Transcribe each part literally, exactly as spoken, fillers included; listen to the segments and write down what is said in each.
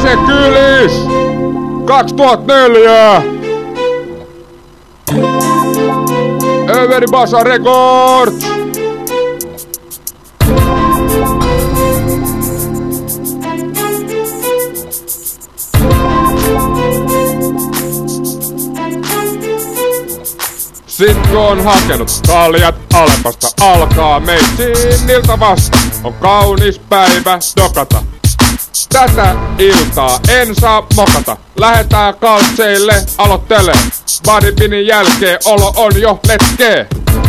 Se kylis! kaksituhattaneljä! Överi Basa Records! Sit kun on hakenut kaljat Alepasta, alkaa meitsin ilta vasta. On kaunis päivä dokata. Tätä iltaa en saa mokata. Lähetään kaltseille, aloittele. Bodypinin jälkeen olo on jo letkee.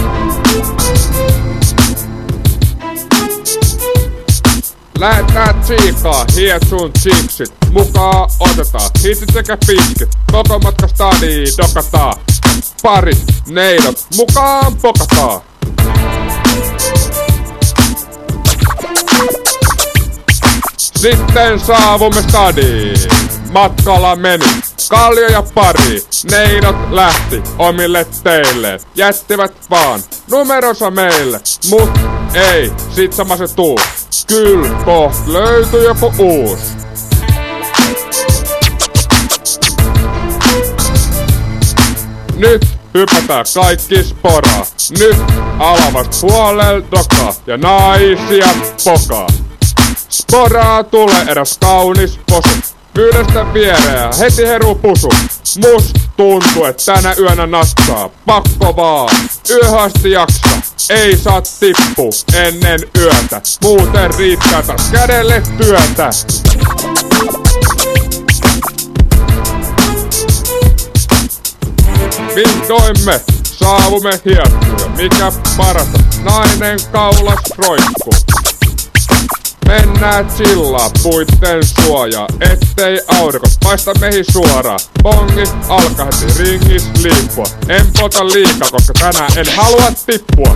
Lähetään tsiikaa, hietsun chiksit. Mukaan otetaan hitit sekä piskit. Koko matka stadii dokataan. Parit, neidot, mukaan pokataan. Sitten saavumme stadiin. Matkalla meni Kallio ja pari. Neidot lähti omille teille. Jättivät vaan numeronsa meille. Mut ei, sit sama se tuu. Kyl koht löytyy joku uus. Nyt hypätään kaikki sporaa. Nyt alavast puolel dokaa ja naisia pokaa. Sporaa tulee eräs kaunis posu. Pyydestä viereä heti heru pusu. Must tuntuu, et tänä yönä natsaa. Pakko vaan, yöhasti jaksa. Ei saa tippu ennen yötä. Muuten riittää taas kädelle työtä. Vihdoin me saavumme hiettyä. Mikä parasta, nainen kaulas roikkuu. Mennään chillaa puitten suojaa, ettei aurinko paista meihin suoraan. Bongi alkaa heti ringis liippua. En pota liikaa, koska tänään en halua tippua.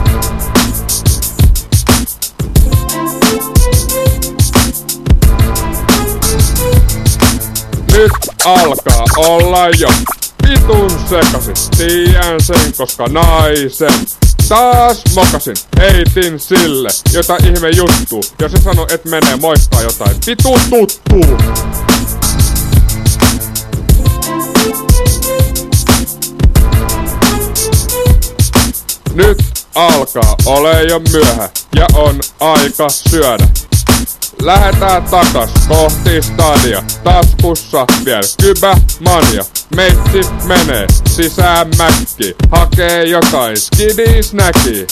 Nyt alkaa olla jo vitun sekasin. Tiedän sen, koska naisen taas mokasin, heitin sille jota ihme juttu. Jos se sano et menee moistaa jotain vitu tuttuu. Nyt alkaa ole jo myöhä ja on aika syödä. Lähetään takas kohti stadia. Taskussa vielä kybä mania. Meitsi menee sisään mäkki. Hakee jotain skidisnäki.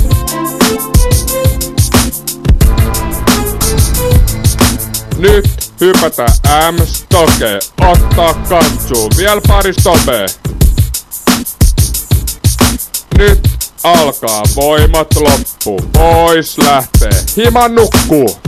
Nyt hypätään M-stokeen. Ottaa katsuu vielä pari stopee. Nyt alkaa voimat loppu. Pois lähtee. Hima nukkuu.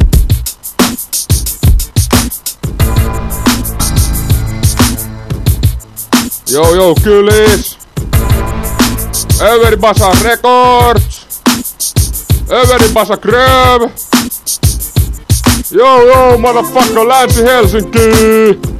Joo joo kylis! Överi Basa Records! Överi Basa Gröv! Joo joo motherfucker Länsi Helsinki!